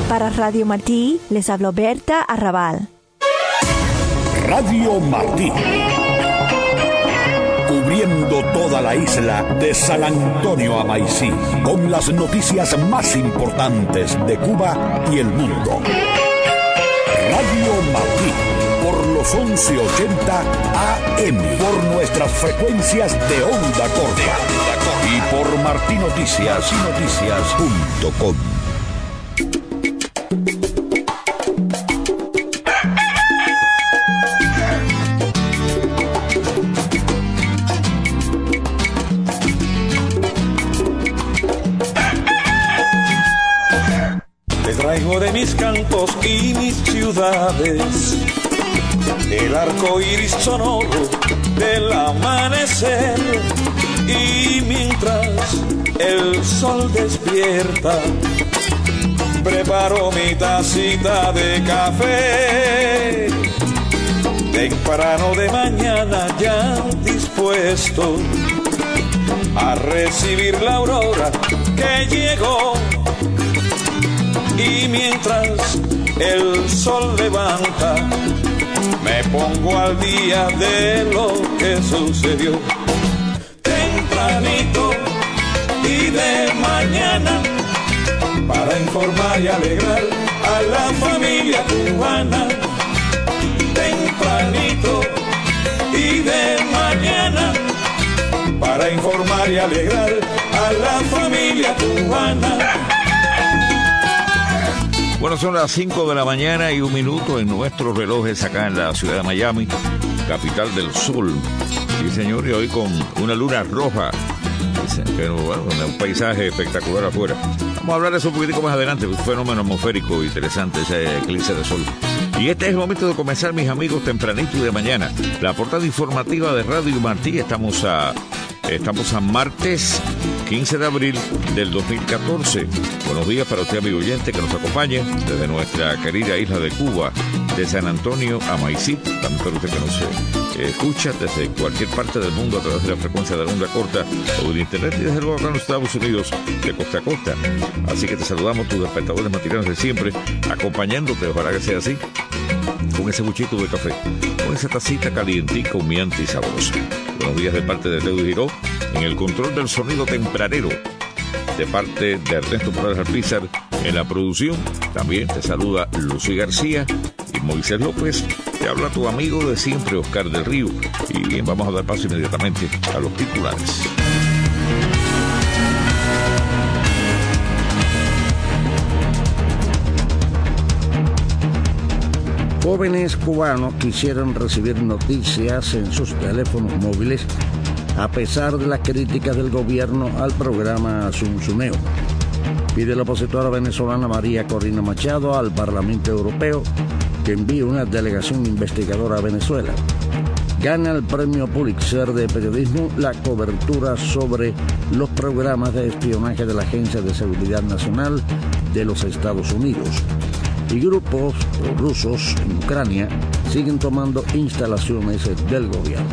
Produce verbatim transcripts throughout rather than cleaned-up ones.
Para Radio Martí, les habló Berta Arrabal. Radio Martí. Cubriendo toda la isla de San Antonio a Maicí, con las noticias más importantes de Cuba y el mundo. Radio Martí, por los once ochenta A M, por nuestras frecuencias de onda corta y por martí noticias y noticias punto com. Traigo de mis campos y mis ciudades el arco iris sonoro del amanecer, y mientras el sol despierta preparo mi tacita de café. Temprano de mañana ya dispuesto a recibir la aurora que llegó. Y mientras el sol levanta, me pongo al día de lo que sucedió. Tempranito y de mañana, para informar y alegrar a la familia cubana. Tempranito y de mañana, para informar y alegrar a la familia cubana. Bueno, son las cinco de la mañana y un minuto en nuestros relojes acá en la ciudad de Miami, capital del sol. Sí, señor, y hoy con una luna roja, pero bueno, un paisaje espectacular afuera. Vamos a hablar de eso un poquitico más adelante, un fenómeno atmosférico interesante, ese eclipse de sol. Y este es el momento de comenzar, mis amigos, tempranito y de mañana. La portada informativa de Radio Martí. Estamos a, estamos a martes quince de abril del dos mil catorce. Buenos días para usted, amigo oyente, que nos acompañe desde nuestra querida isla de Cuba, de San Antonio a Maicí. También para usted que nos eh, escucha desde cualquier parte del mundo a través de la frecuencia de la onda corta o de internet, y desde luego acá en los Estados Unidos de costa a costa. Así que te saludamos, tus despertadores matutinos de siempre, acompañándote, ojalá que sea así, con ese buchito de café, con esa tacita calientica, humeante y sabrosa. Buenos días de parte de Leo Giró, en el control del sonido tempranero, de parte de Ernesto Morales Alpizar, en la producción. También te saluda Lucy García y Moisés López. Te habla tu amigo de siempre, Oscar del Río. Y bien, vamos a dar paso inmediatamente a los titulares. Jóvenes cubanos quisieron recibir noticias en sus teléfonos móviles a pesar de las críticas del gobierno al programa Zunzuneo. Pide la opositora venezolana María Corina Machado al Parlamento Europeo que envíe una delegación investigadora a Venezuela. Gana el premio Pulitzer de periodismo la cobertura sobre los programas de espionaje de la Agencia de Seguridad Nacional de los Estados Unidos. Y grupos rusos en Ucrania siguen tomando instalaciones del gobierno.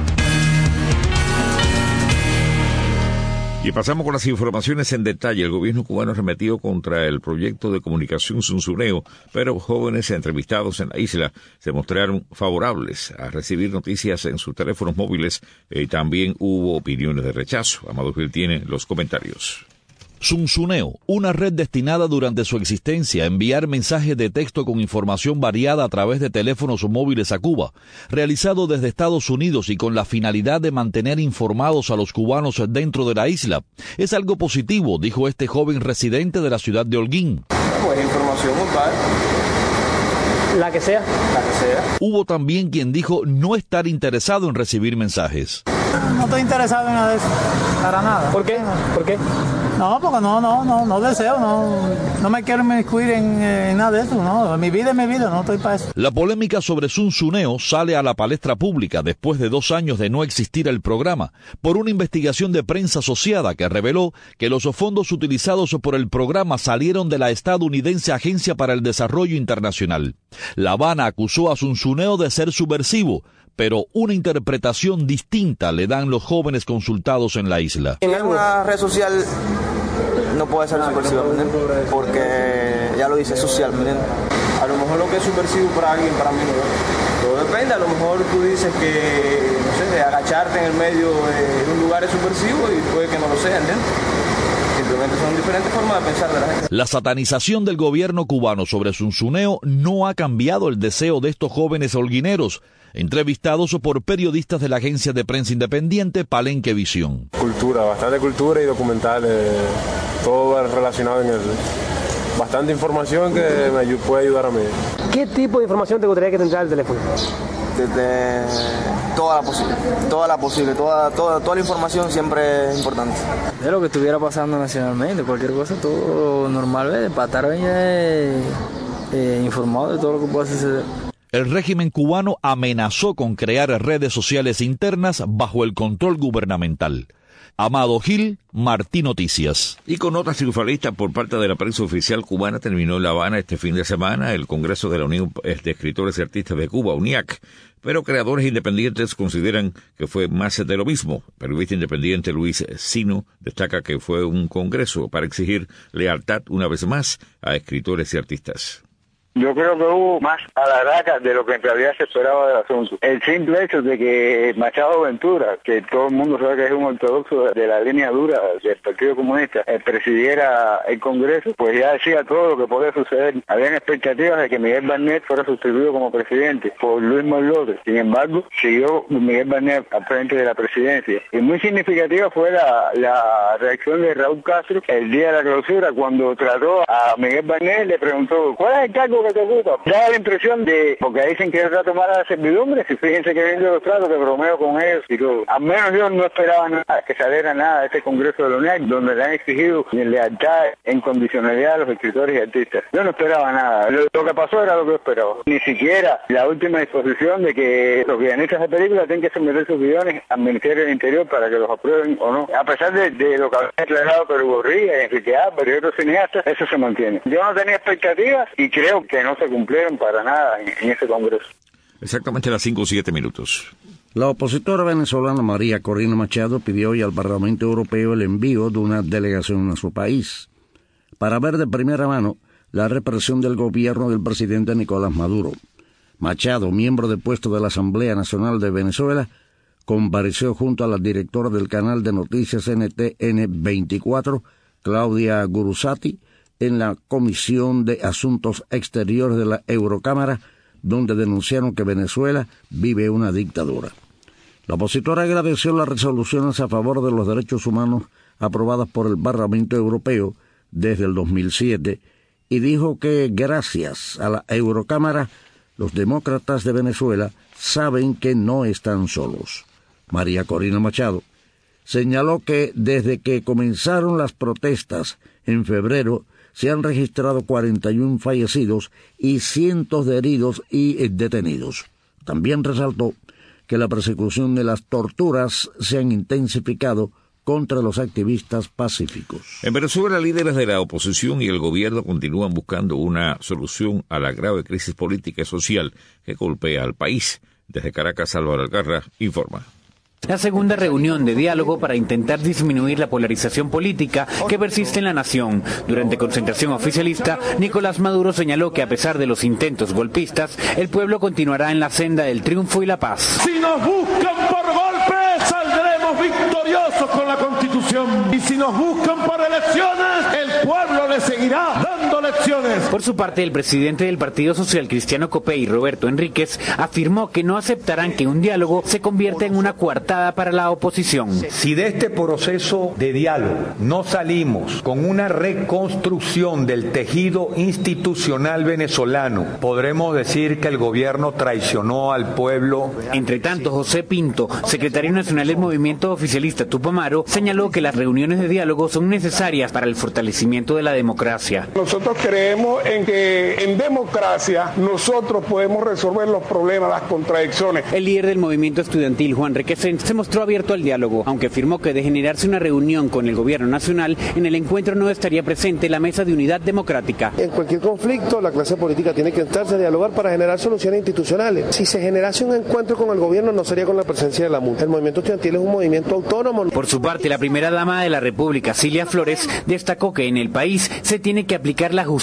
Y pasamos con las informaciones en detalle. El gobierno cubano arremetió contra el proyecto de comunicación Zunzuneo, pero jóvenes entrevistados en la isla se mostraron favorables a recibir noticias en sus teléfonos móviles, y también hubo opiniones de rechazo. Amado Gil tiene los comentarios. Zunzuneo, una red destinada durante su existencia a enviar mensajes de texto con información variada a través de teléfonos móviles a Cuba, realizado desde Estados Unidos y con la finalidad de mantener informados a los cubanos dentro de la isla. Es algo positivo, dijo este joven residente de la ciudad de Holguín. Buena información, compadre. La que sea, la que sea. Hubo también quien dijo no estar interesado en recibir mensajes. No estoy interesado en nada de eso, para nada. ¿Por qué? ¿Por qué? No, porque no, no, no, no deseo, no, no me quiero inmiscuir en, en nada de eso, no, mi vida es mi vida, no estoy para eso. La polémica sobre Zunzuneo sale a la palestra pública después de dos años de no existir el programa, por una investigación de prensa asociada que reveló que los fondos utilizados por el programa salieron de la estadounidense Agencia para el Desarrollo Internacional. La Habana acusó a Zunzuneo de ser subversivo, pero una interpretación distinta le dan los jóvenes consultados en la isla. En una red social no puede ser subversivo, porque ya lo dice, es social, ¿me entiendes? A lo mejor lo que es subversivo para alguien, para mí no es. Todo depende, a lo mejor tú dices que, no sé, de agacharte en el medio de un lugar es subversivo y puede que no lo sea, ¿entiendes? Simplemente son diferentes formas de pensar de la gente. La satanización del gobierno cubano sobre Zunzuneo no ha cambiado el deseo de estos jóvenes holguineros, entrevistados por periodistas de la agencia de prensa independiente Palenque Visión. Cultura, bastante cultura y documentales, todo relacionado en el... Bastante información que me puede ayudar a mí. ¿Qué tipo de información te gustaría que te entrara el teléfono? Desde toda la posible, toda la posible, toda, toda, toda la información siempre es importante. De lo que estuviera pasando nacionalmente, cualquier cosa, todo normal, ¿ves? Para estar bien eh, eh, informado de todo lo que pueda suceder. El régimen cubano amenazó con crear redes sociales internas bajo el control gubernamental. Amado Gil, Martí Noticias. Y con notas triunfalistas por parte de la prensa oficial cubana, terminó en La Habana este fin de semana el Congreso de la Unión de Escritores y Artistas de Cuba, UNIAC, pero creadores independientes consideran que fue más de lo mismo. El periodista independiente Luis Sino destaca que fue un congreso para exigir lealtad una vez más a escritores y artistas. Yo creo que hubo más alaraca de lo que en realidad se esperaba del asunto. El simple hecho de que Machado Ventura, que todo el mundo sabe que es un ortodoxo de la línea dura del Partido Comunista, eh, presidiera el Congreso, pues ya decía todo lo que podía suceder. Habían expectativas de que Miguel Barnet fuera sustituido como presidente por Luis Morlote. Sin embargo, siguió Miguel Barnet al frente de la presidencia. Y muy significativa fue la, la reacción de Raúl Castro el día de la clausura, cuando trató a Miguel Barnet, le preguntó, ¿cuál es el cargo que te ocupa? Da la impresión de, porque dicen que él va a tomar a la servidumbre, y fíjense que viendo los tratos, que bromeo con ellos y todo. Al menos yo no esperaba nada, que saliera nada de este Congreso de la UNIAC, donde le han exigido lealtad en condicionalidad a los escritores y artistas. Yo no esperaba nada. Lo, lo que pasó era lo que yo esperaba. Ni siquiera la última disposición de que los guionistas de películas tienen que someter sus guiones al Ministerio del Interior para que los aprueben o no. A pesar de, de lo que había declarado Perú Gorría, Enrique Álvarez y otros cineastas, eso se mantiene. Yo no tenía expectativas y creo que no se cumplieron para nada en, en ese Congreso. Exactamente a las cinco o siete minutos. La opositora venezolana María Corina Machado pidió hoy al Parlamento Europeo el envío de una delegación a su país para ver de primera mano la represión del gobierno del presidente Nicolás Maduro. Machado, miembro de puesto de la Asamblea Nacional de Venezuela, compareció junto a la directora del canal de noticias N T N veinticuatro, Claudia Gurusati, en la Comisión de Asuntos Exteriores de la Eurocámara, donde denunciaron que Venezuela vive una dictadura. La opositora agradeció las resoluciones a favor de los derechos humanos aprobadas por el Parlamento Europeo desde el dos mil siete y dijo que gracias a la Eurocámara los demócratas de Venezuela saben que no están solos. María Corina Machado señaló que desde que comenzaron las protestas en febrero se han registrado cuarenta y uno fallecidos y cientos de heridos y detenidos. También resaltó que la persecución de las torturas se han intensificado contra los activistas pacíficos. En Venezuela, líderes de la oposición y el gobierno continúan buscando una solución a la grave crisis política y social que golpea al país. Desde Caracas, Álvaro Algarra informa. La segunda reunión de diálogo para intentar disminuir la polarización política que persiste en la nación. Durante concentración oficialista, Nicolás Maduro señaló que a pesar de los intentos golpistas, el pueblo continuará en la senda del triunfo y la paz. Si nos buscan por golpe, saldremos victoriosos con la Constitución. Y si nos buscan por elecciones, el pueblo le seguirá dando lecciones. Por su parte, el presidente del Partido Social Cristiano Copey, Roberto Enríquez, afirmó que no aceptarán que un diálogo se convierta en una coartada para la oposición. Si de este proceso de diálogo no salimos con una reconstrucción del tejido institucional venezolano, podremos decir que el gobierno traicionó al pueblo. Entre tanto, José Pinto, secretario nacional del movimiento oficialista Tupamaro, señaló que las reuniones de diálogo son necesarias para el fortalecimiento de la democracia. Nosotros creemos en que en democracia nosotros podemos resolver los problemas, las contradicciones. El líder del movimiento estudiantil, Juan Requesens, se mostró abierto al diálogo, aunque afirmó que de generarse una reunión con el gobierno nacional, en el encuentro no estaría presente la Mesa de Unidad Democrática. En cualquier conflicto, la clase política tiene que sentarse a dialogar para generar soluciones institucionales. Si se generase un encuentro con el gobierno, no sería con la presencia de la M U D. El movimiento estudiantil es un movimiento autónomo. Por su parte, la primera dama de la República, Cilia Flores, destacó que en el país se tiene que aplicar la justicia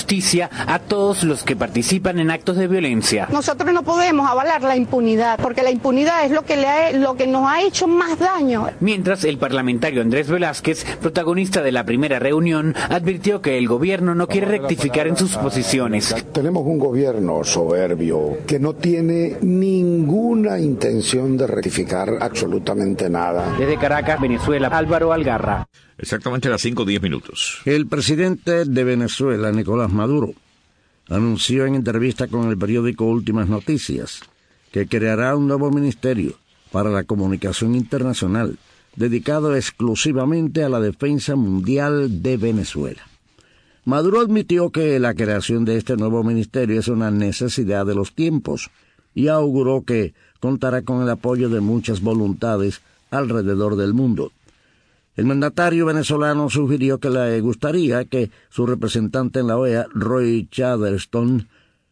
justicia a todos los que participan en actos de violencia. Nosotros no podemos avalar la impunidad, porque la impunidad es lo que, le ha, lo que nos ha hecho más daño. Mientras, el parlamentario Andrés Velázquez, protagonista de la primera reunión, advirtió que el gobierno no quiere rectificar en sus posiciones. Tenemos un gobierno soberbio que no tiene ninguna intención de rectificar absolutamente nada. Desde Caracas, Venezuela, Álvaro Algarra. Exactamente a las cinco diez minutos. El presidente de Venezuela, Nicolás Maduro, anunció en entrevista con el periódico Últimas Noticias que creará un nuevo ministerio para la comunicación internacional dedicado exclusivamente a la defensa mundial de Venezuela. Maduro admitió que la creación de este nuevo ministerio es una necesidad de los tiempos y auguró que contará con el apoyo de muchas voluntades alrededor del mundo. El mandatario venezolano sugirió que le gustaría que su representante en la O E A, Roy Chatterton,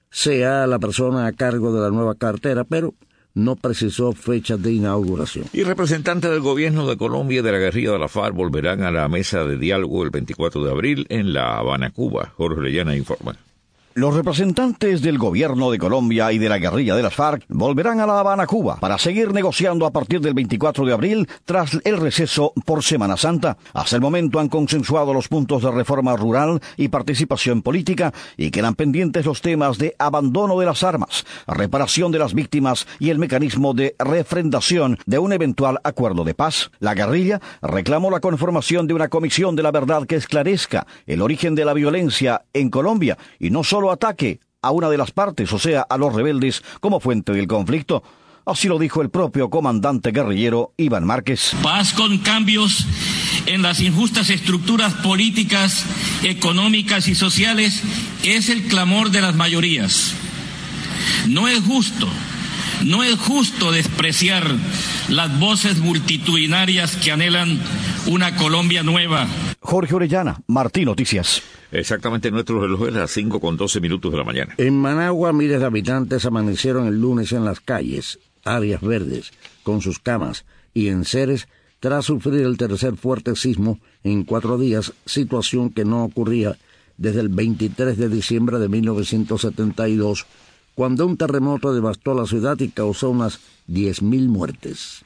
sea la persona a cargo de la nueva cartera, pero no precisó fecha de inauguración. Y representantes del gobierno de Colombia y de la guerrilla de la FARC volverán a la mesa de diálogo el veinticuatro de abril en La Habana, Cuba. Jorge Orellana informa. Los representantes del gobierno de Colombia y de la guerrilla de las FARC volverán a La Habana, Cuba, para seguir negociando a partir del veinticuatro de abril tras el receso por Semana Santa. Hasta el momento han consensuado los puntos de reforma rural y participación política y quedan pendientes los temas de abandono de las armas, reparación de las víctimas y el mecanismo de refrendación de un eventual acuerdo de paz. La guerrilla reclamó la conformación de una comisión de la verdad que esclarezca el origen de la violencia en Colombia y no solo ataque a una de las partes, o sea, a los rebeldes, como fuente del conflicto. Así lo dijo el propio comandante guerrillero Iván Márquez. Paz con cambios en las injustas estructuras políticas, económicas y sociales es el clamor de las mayorías. No es justo, no es justo despreciar las voces multitudinarias que anhelan una Colombia nueva. Jorge Orellana, Martín Noticias. Exactamente nuestro reloj es las cinco con doce minutos de la mañana. En Managua, miles de habitantes amanecieron el lunes en las calles, áreas verdes, con sus camas y enseres, tras sufrir el tercer fuerte sismo en cuatro días, situación que no ocurría desde el veintitrés de diciembre de mil novecientos setenta y dos, cuando un terremoto devastó la ciudad y causó unas diez mil muertes.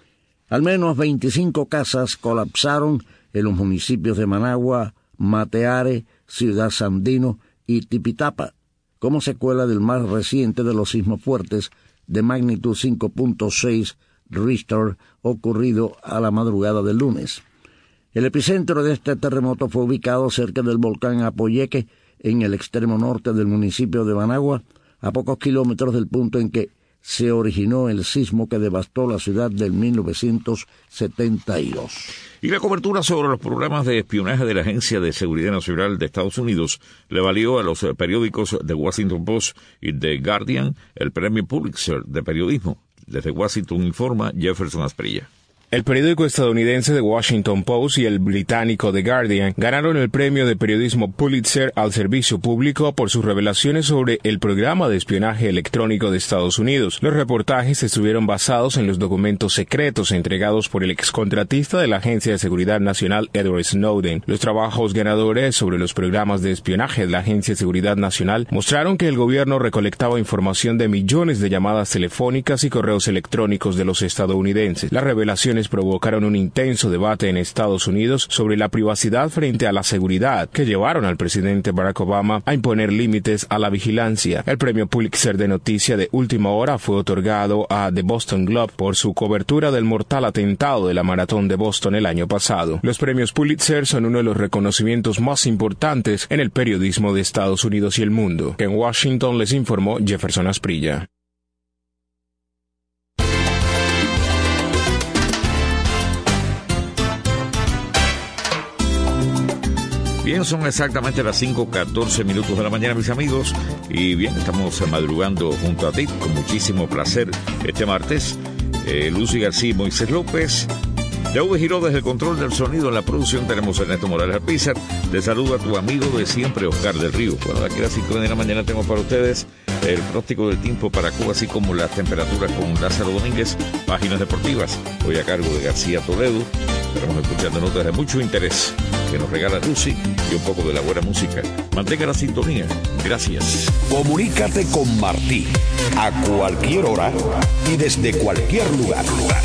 Al menos veinticinco casas colapsaron en los municipios de Managua, Mateare, Ciudad Sandino y Tipitapa, como secuela del más reciente de los sismos fuertes de magnitud cinco punto seis Richter ocurrido a la madrugada del lunes. El epicentro de este terremoto fue ubicado cerca del volcán Apoyeque, en el extremo norte del municipio de Managua, a pocos kilómetros del punto en que se originó el sismo que devastó la ciudad del mil novecientos setenta y dos. Y la cobertura sobre los programas de espionaje de la Agencia de Seguridad Nacional de Estados Unidos le valió a los periódicos The Washington Post y The Guardian el premio Pulitzer de periodismo. Desde Washington informa Jefferson Asprilla. El periódico estadounidense The Washington Post y el británico The Guardian ganaron el premio de periodismo Pulitzer al servicio público por sus revelaciones sobre el programa de espionaje electrónico de Estados Unidos. Los reportajes estuvieron basados en los documentos secretos entregados por el excontratista de la Agencia de Seguridad Nacional Edward Snowden. Los trabajos ganadores sobre los programas de espionaje de la Agencia de Seguridad Nacional mostraron que el gobierno recolectaba información de millones de llamadas telefónicas y correos electrónicos de los estadounidenses. Las revelaciones provocaron un intenso debate en Estados Unidos sobre la privacidad frente a la seguridad, que llevaron al presidente Barack Obama a imponer límites a la vigilancia. El premio Pulitzer de noticia de última hora fue otorgado a The Boston Globe por su cobertura del mortal atentado de la maratón de Boston el año pasado. Los premios Pulitzer son uno de los reconocimientos más importantes en el periodismo de Estados Unidos y el mundo. En Washington les informó Jefferson Asprilla. Bien, son exactamente las cinco catorce minutos de la mañana, mis amigos. Y bien, estamos madrugando junto a ti con muchísimo placer este martes. Eh, Lucy García y Moisés López. De V Giró desde el control del sonido en la producción. Tenemos a Ernesto Morales Alpizar. Te saluda a tu amigo de siempre, Oscar del Río. Bueno, aquí a las cinco de la mañana tengo para ustedes el pronóstico del tiempo para Cuba, así como las temperaturas con Lázaro Domínguez, páginas deportivas. Hoy a cargo de García Toledo. Estaremos escuchando notas de mucho interés. que nos regala Lucy y un poco de la buena música. Mantenga la sintonía. Gracias. Comunícate con Martí a cualquier hora y desde cualquier lugar.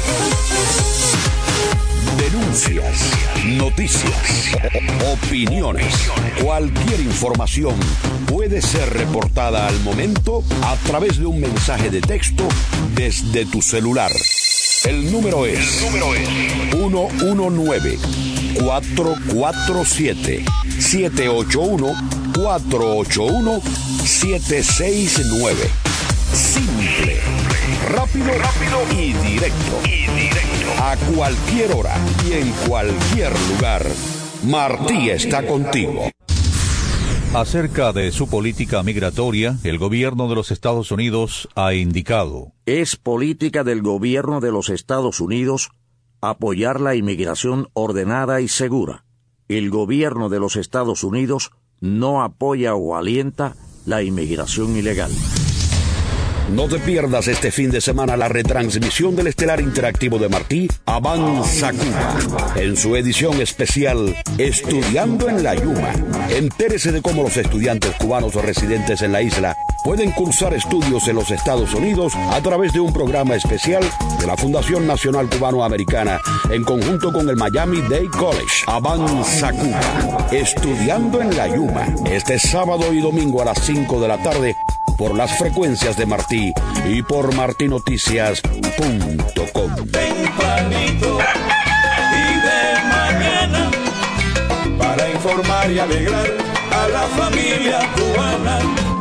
Denuncias, noticias, opiniones, cualquier información puede ser reportada al momento a través de un mensaje de texto desde tu celular. El número es uno uno nueve, cuatro cuatro siete, siete ocho uno, cuatro ocho uno, siete seis nueve. Simple, rápido, rápido y directo. Y directo. A cualquier hora y en cualquier lugar. Martí está contigo. Acerca de su política migratoria, el gobierno de los Estados Unidos ha indicado: es política del gobierno de los Estados Unidos apoyar la inmigración ordenada y segura. El gobierno de los Estados Unidos no apoya o alienta la inmigración ilegal. No te pierdas este fin de semana la retransmisión del estelar interactivo de Martí, Avanza Cuba, en su edición especial Estudiando en la Yuma. Entérese de cómo los estudiantes cubanos o residentes en la isla pueden cursar estudios en los Estados Unidos a través de un programa especial de la Fundación Nacional Cubano-Americana en conjunto con el Miami-Dade College. Avanza Cuba, Estudiando en la Yuma, este sábado y domingo a las cinco de la tarde por las frecuencias de Martí y por martí noticias punto com. Tempranito y de mañana para informar y alegrar a la familia cubana.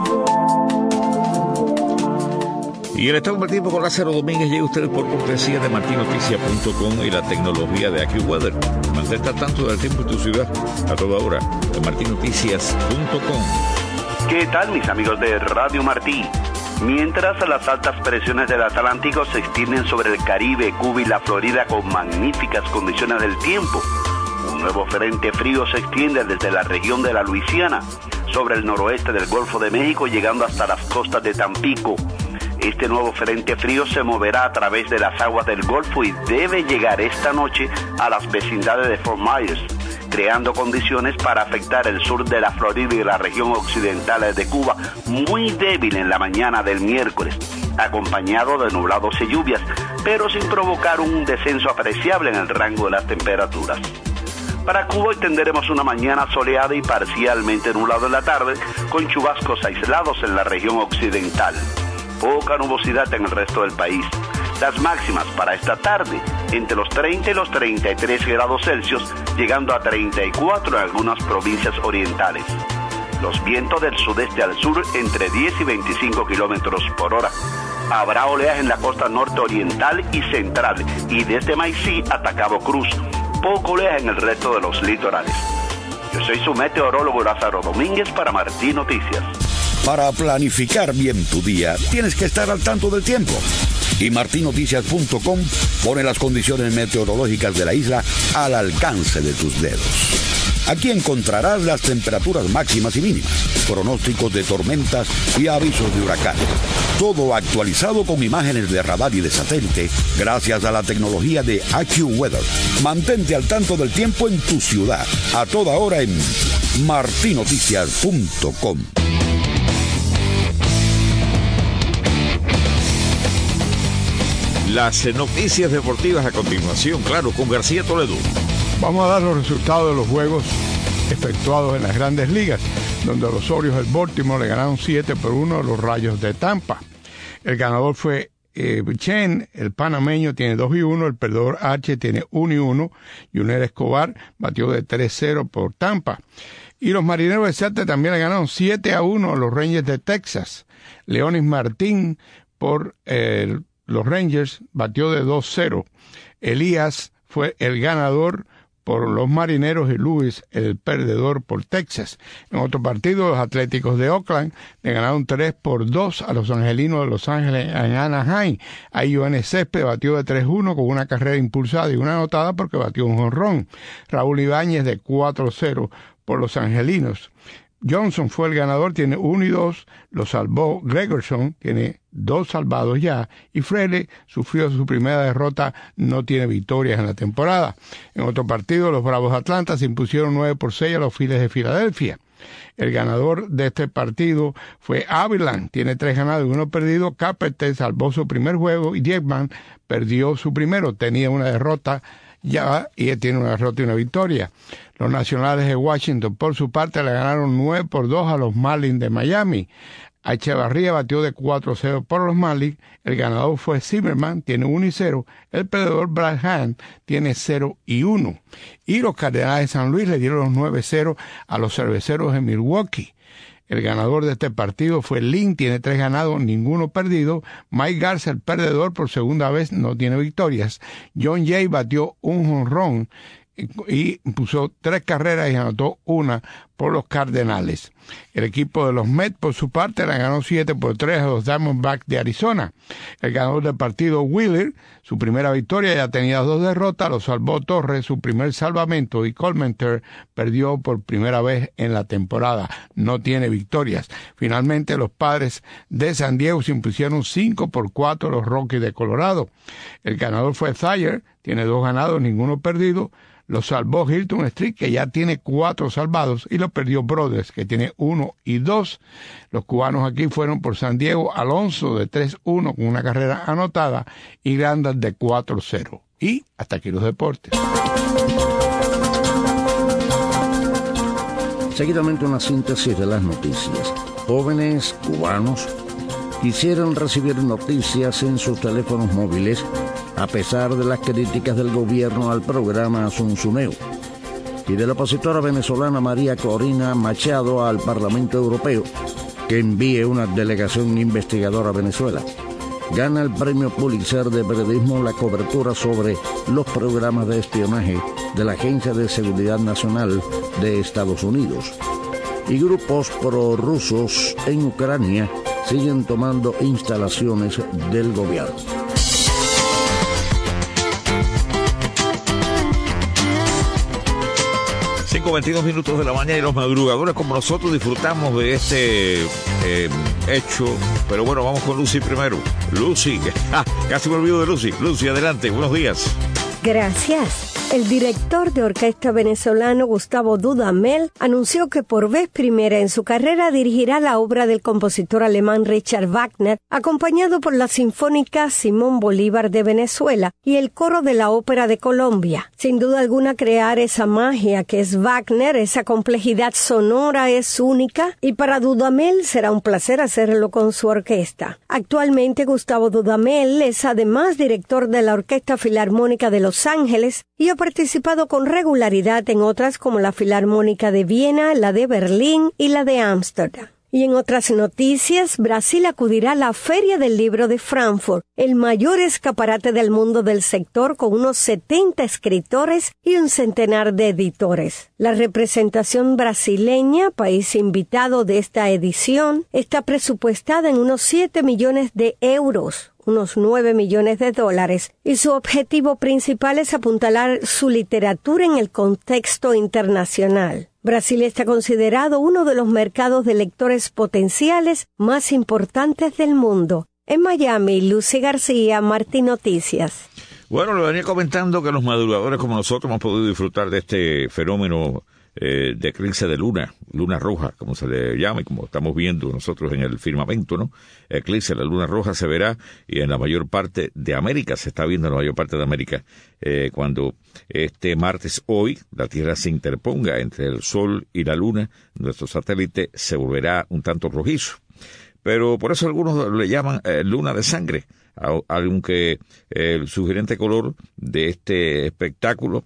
Y el Estado Martín con Lázaro Domínguez llega a ustedes por cortesía de martí noticias punto com y la tecnología de AccuWeather. Mantente al tanto del tiempo en tu ciudad a toda hora en martí noticias punto com. ¿Qué tal, mis amigos de Radio Martí? Mientras las altas presiones del Atlántico se extienden sobre el Caribe, Cuba y la Florida con magníficas condiciones del tiempo, un nuevo frente frío se extiende desde la región de la Luisiana sobre el noroeste del Golfo de México, llegando hasta las costas de Tampico. Este nuevo frente frío se moverá a través de las aguas del Golfo y debe llegar esta noche a las vecindades de Fort Myers, creando condiciones para afectar el sur de la Florida y la región occidental de Cuba, muy débil en la mañana del miércoles, acompañado de nublados y lluvias, pero sin provocar un descenso apreciable en el rango de las temperaturas. Para Cuba hoy tendremos una mañana soleada y parcialmente nublado en la tarde, con chubascos aislados en la región occidental. Poca nubosidad en el resto del país. Las máximas para esta tarde, entre los treinta y los treinta y tres grados Celsius, llegando a treinta y cuatro en algunas provincias orientales. Los vientos del sudeste al sur entre diez y veinticinco kilómetros por hora. Habrá oleaje en la costa norte oriental y central, y desde Maicí hasta Cabo Cruz. Poco oleaje en el resto de los litorales. Yo soy su meteorólogo Lázaro Domínguez para Martí Noticias. Para planificar bien tu día, tienes que estar al tanto del tiempo. Y martí noticias punto com pone las condiciones meteorológicas de la isla al alcance de tus dedos. Aquí encontrarás las temperaturas máximas y mínimas, pronósticos de tormentas y avisos de huracanes. Todo actualizado con imágenes de radar y de satélite, gracias a la tecnología de AccuWeather. Mantente al tanto del tiempo en tu ciudad, a toda hora en martí noticias punto com. Las noticias deportivas a continuación, claro, con García Toledo. Vamos a dar los resultados de los juegos efectuados en las Grandes Ligas, donde los Orioles del Baltimore le ganaron siete por uno a los Rayos de Tampa. El ganador fue eh, Chen, el panameño tiene dos y uno, el perdedor H tiene uno y uno, Yunel Escobar batió de tres cero por Tampa. Y los Marineros de Seattle también le ganaron siete a uno a los Rangers de Texas. Leonis Martín por el eh, los Rangers batió de dos cero. Elías fue el ganador por los Marineros y Lewis el perdedor por Texas. En otro partido, los Atléticos de Oakland le ganaron tres por dos a los Angelinos de Los Ángeles en Anaheim. Ahí Johnny Céspedes batió de tres uno con una carrera impulsada y una anotada porque batió un jonrón. Raúl Ibáñez de cuatro cero por los Angelinos. Johnson fue el ganador, tiene uno y dos, lo salvó Gregerson, tiene dos salvados ya, y Freley sufrió su primera derrota, no tiene victorias en la temporada. En otro partido, los Bravos de Atlanta se impusieron nueve por seis a los Phillies de Filadelfia. El ganador de este partido fue Aviland, tiene tres ganados y uno perdido. Carpenter salvó su primer juego y Diekman perdió su primero, tenía una derrota ya y él tiene una derrota y una victoria. Los Nacionales de Washington, por su parte, le ganaron nueve por dos a los Marlins de Miami. Echevarría batió de cuatro a cero por los Marlins. El ganador fue Zimmerman, tiene uno y cero. El perdedor Brad Hand tiene cero y uno. Y los Cardenales de San Luis le dieron los nueve cero a los Cerveceros de Milwaukee. El ganador de este partido fue Lynn, tiene tres ganados, ninguno perdido. Mike Garza, el perdedor, por segunda vez no tiene victorias. John Jay batió un jonrón y puso tres carreras y anotó una por los Cardenales. El equipo de los Mets, por su parte, le ganó siete por tres a los Diamondbacks de Arizona. El ganador del partido, Wheeler, su primera victoria, ya tenía dos derrotas, lo salvó Torres, su primer salvamento, y Colmenter perdió por primera vez en la temporada, no tiene victorias. Finalmente, los Padres de San Diego se impusieron cinco por cuatro a los Rockies de Colorado. El ganador fue Thayer, tiene dos ganados, ninguno perdido. Lo salvó Hilton Street, que ya tiene cuatro salvados, y lo perdió Brothers, que tiene uno y dos. Los cubanos aquí fueron por San Diego, Alonso de tres uno con una carrera anotada y Grandal de cuatro cero. Y hasta aquí los deportes. Seguidamente una síntesis de las noticias. Jóvenes cubanos quisieron recibir noticias en sus teléfonos móviles a pesar de las críticas del gobierno al programa Zunzuneo y de la opositora venezolana María Corina Machado al Parlamento Europeo, que envíe una delegación investigadora a Venezuela. Gana el premio Pulitzer de periodismo la cobertura sobre los programas de espionaje de la Agencia de Seguridad Nacional de Estados Unidos. Y grupos prorrusos en Ucrania siguen tomando instalaciones del gobierno. cinco veintidós minutos de la mañana y los madrugadores como nosotros disfrutamos de este eh, hecho. Pero bueno, vamos con Lucy primero. Lucy, ah, casi me olvido de Lucy. Lucy, adelante, buenos días. Gracias. El director de orquesta venezolano Gustavo Dudamel anunció que por vez primera en su carrera dirigirá la obra del compositor alemán Richard Wagner, acompañado por la Sinfónica Simón Bolívar de Venezuela y el Coro de la Ópera de Colombia. Sin duda alguna, crear esa magia que es Wagner, esa complejidad sonora es única, y para Dudamel será un placer hacerlo con su orquesta. Actualmente, Gustavo Dudamel es además director de la Orquesta Filarmónica de Los Ángeles y ha participado con regularidad en otras como la Filarmónica de Viena, la de Berlín y la de Ámsterdam. Y en otras noticias, Brasil acudirá a la Feria del Libro de Frankfurt, el mayor escaparate del mundo del sector, con unos setenta escritores y un centenar de editores. La representación brasileña, país invitado de esta edición, está presupuestada en unos siete millones de euros, unos nueve millones de dólares, y su objetivo principal es apuntalar su literatura en el contexto internacional. Brasil está considerado uno de los mercados de lectores potenciales más importantes del mundo. En Miami, Lucy García, Martín Noticias. Bueno, lo venía comentando que los madrugadores como nosotros hemos podido disfrutar de este fenómeno eh, de eclipse de luna, luna roja, como se le llama, y como estamos viendo nosotros en el firmamento, ¿no? Eclipse, la luna roja se verá y en la mayor parte de América, se está viendo en la mayor parte de América, eh, cuando este martes, hoy, la Tierra se interponga entre el Sol y la Luna, nuestro satélite se volverá un tanto rojizo. Pero por eso algunos le llaman eh, luna de sangre, aunque el sugerente color de este espectáculo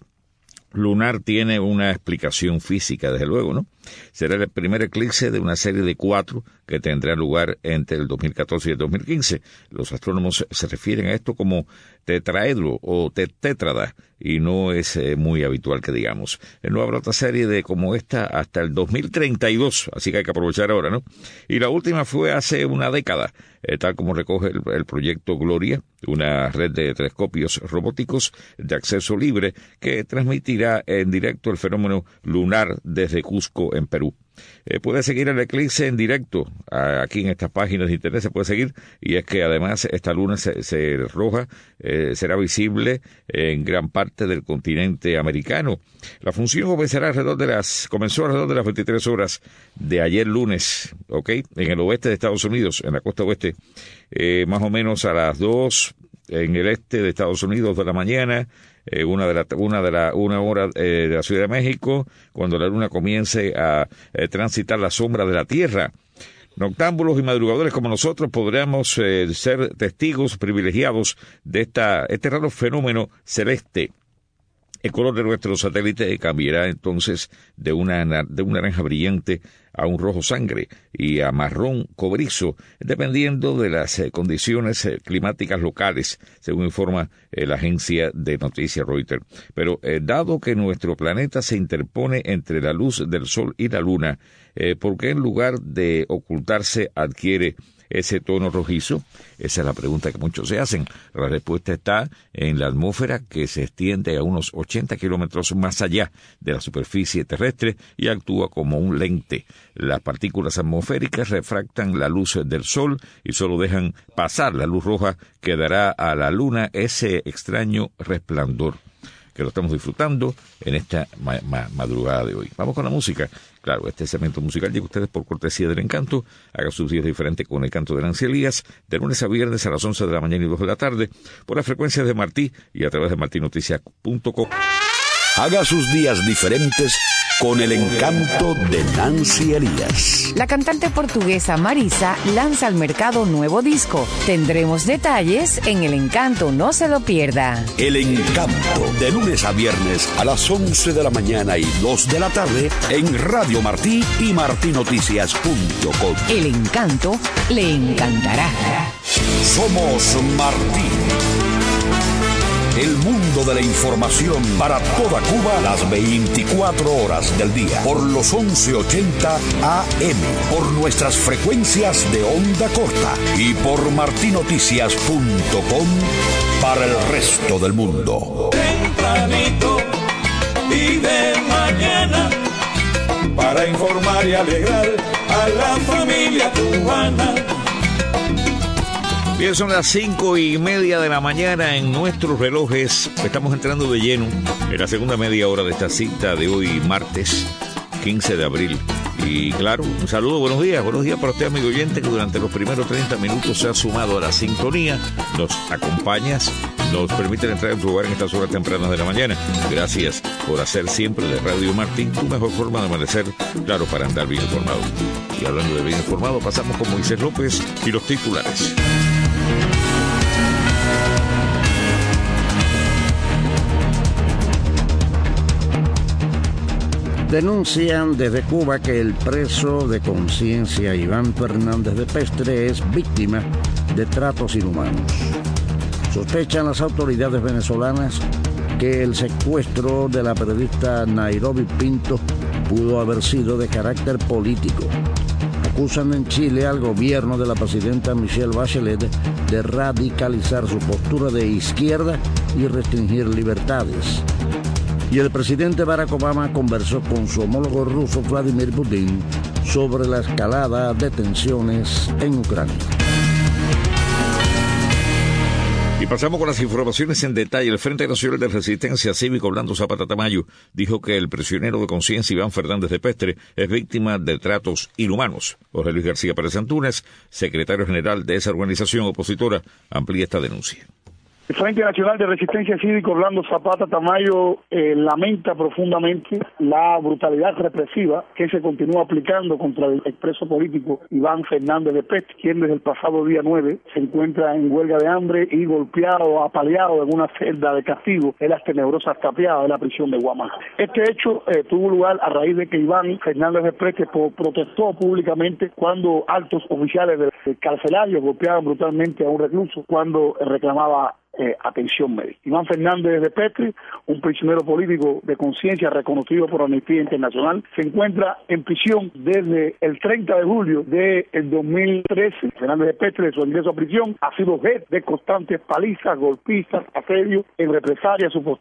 lunar tiene una explicación física, desde luego, ¿no? Será el primer eclipse de una serie de cuatro que tendrá lugar entre el dos mil catorce y el dos mil quince. Los astrónomos se refieren a esto como tetraedro o tetétrada, y no es eh, muy habitual que digamos. No habrá otra serie de como esta hasta el dos mil treinta y dos, así que hay que aprovechar ahora, ¿no? Y la última fue hace una década, eh, tal como recoge el, el proyecto Gloria, una red de telescopios robóticos de acceso libre que transmitirá en directo el fenómeno lunar desde Cusco, en Perú. Eh, puede seguir el eclipse en directo aquí en estas páginas de internet, se puede seguir, y es que además esta luna se, se roja eh, será visible en gran parte del continente americano. La función comenzará alrededor de las comenzó alrededor de las veintitrés horas de ayer lunes, ¿ok? En el oeste de Estados Unidos, en la costa oeste, eh, más o menos a las dos en el este de Estados Unidos de la mañana, eh, una de la una de la una hora eh, de la Ciudad de México, cuando la luna comience a eh, transitar la sombra de la Tierra. Noctámbulos y madrugadores como nosotros podríamos eh, ser testigos privilegiados de esta este raro fenómeno celeste. El color de nuestro satélite cambiará entonces de una de un naranja brillante a un rojo sangre y a marrón cobrizo, dependiendo de las eh, condiciones eh, climáticas locales, según informa eh, la agencia de noticias Reuters. Pero eh, dado que nuestro planeta se interpone entre la luz del Sol y la Luna, eh, ¿por qué en lugar de ocultarse adquiere ese tono rojizo? Esa es la pregunta que muchos se hacen. La respuesta está en la atmósfera, que se extiende a unos ochenta kilómetros más allá de la superficie terrestre y actúa como un lente. Las partículas atmosféricas refractan la luz del sol y solo dejan pasar la luz roja que dará a la luna ese extraño resplandor, que lo estamos disfrutando en esta ma- ma- madrugada de hoy. Vamos con la música. Claro, este segmento musical llega a ustedes por cortesía del Encanto. Haga sus días diferentes con el canto de Nancy Elías, de lunes a viernes a las once de la mañana y dos de la tarde, por las frecuencias de Martí y a través de marti noticias punto com. Haga sus días diferentes con el encanto de Nancy Elías. La cantante portuguesa Marisa lanza al mercado nuevo disco. Tendremos detalles en El Encanto, no se lo pierda. El Encanto, de lunes a viernes a las once de la mañana y dos de la tarde en Radio Martí y marti noticias punto com. El Encanto le encantará. Somos Martí. El mundo de la información para toda Cuba las veinticuatro horas del día. Por los once ochenta A M, por nuestras frecuencias de onda corta y por marti noticias punto com para el resto del mundo. Tempranito y de mañana, para informar y alegrar a la familia cubana. Bien, son las cinco y media de la mañana en nuestros relojes. Estamos entrando de lleno en la segunda media hora de esta cita de hoy, martes quince de abril. Y claro, un saludo, buenos días, buenos días para usted, amigo oyente, que durante los primeros treinta minutos se ha sumado a la sintonía, nos acompañas, nos permiten entrar en tu hogar en estas horas tempranas de la mañana. Gracias por hacer siempre de Radio Martín tu mejor forma de amanecer, claro, para andar bien informado. Y hablando de bien informado, pasamos con Moisés López y los titulares. Denuncian desde Cuba que el preso de conciencia Iván Fernández de Pestre es víctima de tratos inhumanos. Sospechan las autoridades venezolanas que el secuestro de la periodista Nairobi Pinto pudo haber sido de carácter político. Acusan en Chile al gobierno de la presidenta Michelle Bachelet de radicalizar su postura de izquierda y restringir libertades. Y el presidente Barack Obama conversó con su homólogo ruso Vladimir Putin sobre la escalada de tensiones en Ucrania. Y pasamos con las informaciones en detalle. El Frente Nacional de Resistencia Cívica Orlando Zapata Tamayo dijo que el prisionero de conciencia Iván Fernández de Pestre es víctima de tratos inhumanos. Jorge Luis García Pérez Antunes, secretario general de esa organización opositora, amplía esta denuncia. El Frente Nacional de Resistencia Cívica Orlando Zapata Tamayo eh, lamenta profundamente la brutalidad represiva que se continúa aplicando contra el expreso político Iván Fernández de Pestre, quien desde el pasado día nueve se encuentra en huelga de hambre y golpeado, apaleado en una celda de castigo en las tenebrosas tapiadas de la prisión de Guamá. Este hecho eh, tuvo lugar a raíz de que Iván Fernández de Pestre protestó públicamente cuando altos oficiales del carcelario golpeaban brutalmente a un recluso cuando reclamaba Eh, atención médica. Iván Fernández de Pestre, un prisionero político de conciencia reconocido por Amnistía Internacional, se encuentra en prisión desde el treinta de julio del dos mil trece. Fernández de Pestre, de su ingreso a prisión, ha sido objeto de constantes palizas, golpizas, asedios, en represalia a su postura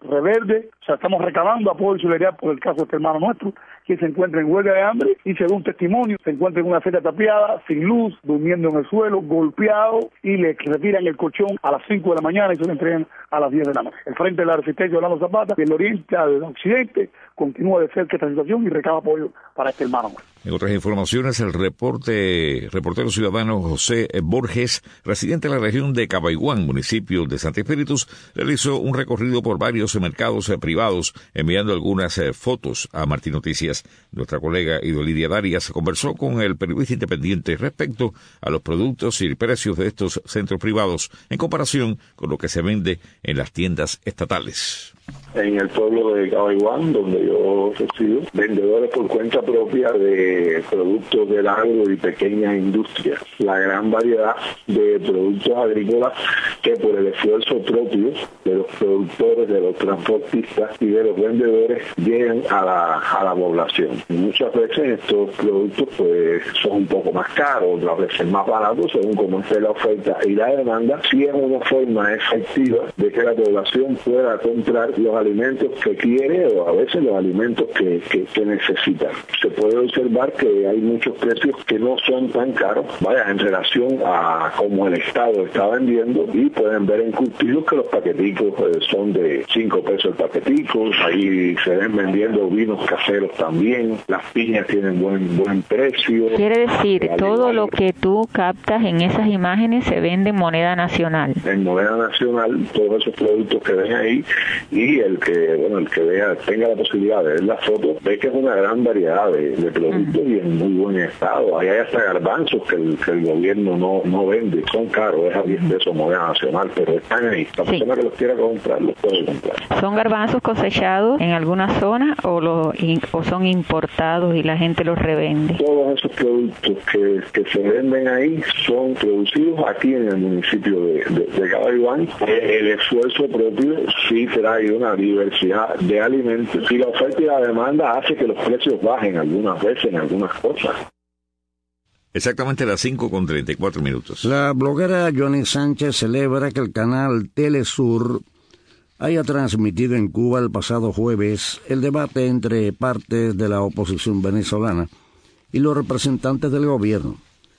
Reverde, o sea, estamos recabando apoyo y solidaridad por el caso de este hermano nuestro, que se encuentra en huelga de hambre y según testimonio se encuentra en una celda tapiada, sin luz, durmiendo en el suelo, golpeado y le retiran el colchón a las cinco de la mañana y se lo entregan a las diez de la noche. El Frente de la Resistencia Orlando Zapata, del oriente al occidente, continúa de cerca esta situación y recaba apoyo para este hermano nuestro. En otras informaciones, el reporte, reportero ciudadano José Borges, residente de la región de Cabaiguán, municipio de Santa Espíritus, realizó un recorrido por varios mercados eh, privados, enviando algunas eh, fotos a Martín Noticias. Nuestra colega Idolidia Darias conversó con el periodista independiente respecto a los productos y precios de estos centros privados en comparación con lo que se vende en las tiendas estatales. En el pueblo de Cabaiguán, donde yo resido, vendedores por cuenta propia de productos del agro y pequeña industria. La gran variedad de productos agrícolas que por el esfuerzo propio de los productores, de los transportistas y de los vendedores llegan a la, a la población. Y muchas veces estos productos pues son un poco más caros, otras veces más baratos, según cómo esté la oferta y la demanda. Sí es una forma efectiva de que la población pueda comprar los alimentos que quiere o a veces los alimentos que, que, que necesita. Se puede observar que hay muchos precios que no son tan caros, vaya, en relación a cómo el Estado está vendiendo, y pueden ver en cultivos que los paqueticos eh, son de cinco pesos el paquetico, ahí se ven vendiendo vinos caseros también, las piñas tienen buen buen precio. Quiere decir, todo lo que tú captas en esas imágenes se vende en moneda nacional. En moneda nacional, todos esos productos que ven ahí, y el que bueno el que vea tenga la posibilidad de ver las fotos, ve que es una gran variedad de, de productos uh-huh. y en muy buen estado. Ahí hay hasta garbanzos que el, que el gobierno no, no vende, son caros, es a diez pesos moneda nacional, pero están ahí. La sí. persona que los quiera comprar, los puede comprar. ¿Son garbanzos cosechados en alguna zona o, lo, o son importados y la gente los revende? Todos esos productos que, que se venden ahí son producidos aquí en el municipio de, de, de Cabaiguán. El esfuerzo propio sí trae una diversidad de alimentos y la oferta y la demanda hace que los precios bajen algunas veces en algunas cosas. Exactamente a las cinco con treinta y cuatro minutos. La bloguera Johnny Sánchez celebra que el canal Telesur haya transmitido en Cuba el pasado jueves el debate entre partes de la oposición venezolana y los representantes del gobierno.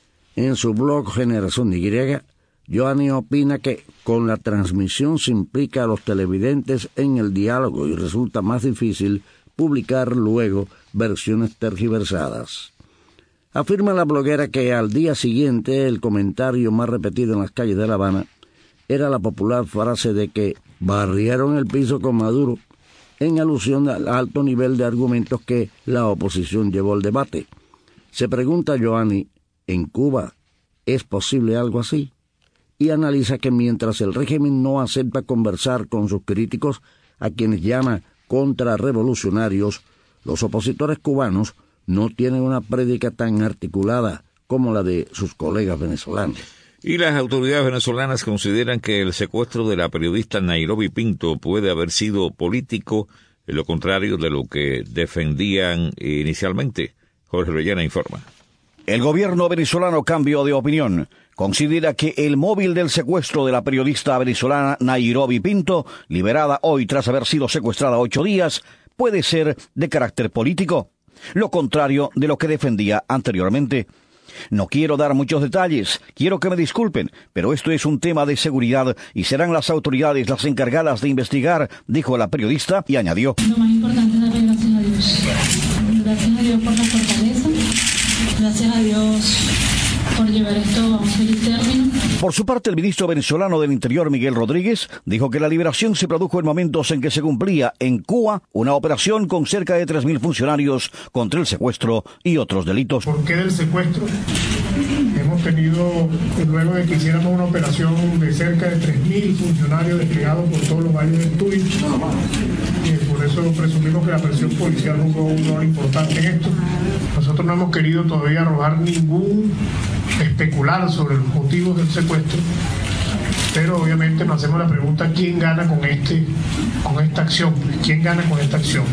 En su blog Generación Y, Johnny opina que con la transmisión se implica a los televidentes en el diálogo y resulta más difícil publicar luego versiones tergiversadas. Afirma la bloguera que al día siguiente el comentario más repetido en las calles de La Habana era la popular frase de que barrieron el piso con Maduro, en alusión al alto nivel de argumentos que la oposición llevó al debate. Se pregunta Joanny, ¿en Cuba es posible algo así? Y analiza que mientras el régimen no acepta conversar con sus críticos, a quienes llama contrarrevolucionarios, los opositores cubanos no tienen una prédica tan articulada como la de sus colegas venezolanos. Y las autoridades venezolanas consideran que el secuestro de la periodista Nairobi Pinto puede haber sido político, en lo contrario de lo que defendían inicialmente. Jorge Orellana informa. El gobierno venezolano cambió de opinión. Considera que el móvil del secuestro de la periodista venezolana Nairobi Pinto, liberada hoy tras haber sido secuestrada ocho días, puede ser de carácter político, lo contrario de lo que defendía anteriormente. No quiero dar muchos detalles, quiero que me disculpen, pero esto es un tema de seguridad y serán las autoridades las encargadas de investigar, dijo la periodista y añadió. Lo más importante es darle gracias a Dios. Gracias a Dios por la fortaleza, gracias a Dios por llevar esto a un feliz término. Por su parte, el ministro venezolano del Interior, Miguel Rodríguez, dijo que la liberación se produjo en momentos en que se cumplía en Cuba una operación con cerca de tres mil funcionarios contra el secuestro y otros delitos. ¿Por qué del secuestro? Hemos tenido, luego de que hiciéramos una operación de cerca de tres mil funcionarios desplegados por todos los valles del Tuy, eh, por eso presumimos que la presión policial jugó un rol importante en esto. Nosotros no hemos querido todavía arrojar ningún especular sobre los motivos del secuestro, pero obviamente nos hacemos la pregunta: ¿quién gana con este, con esta acción? ¿Quién gana con esta acción?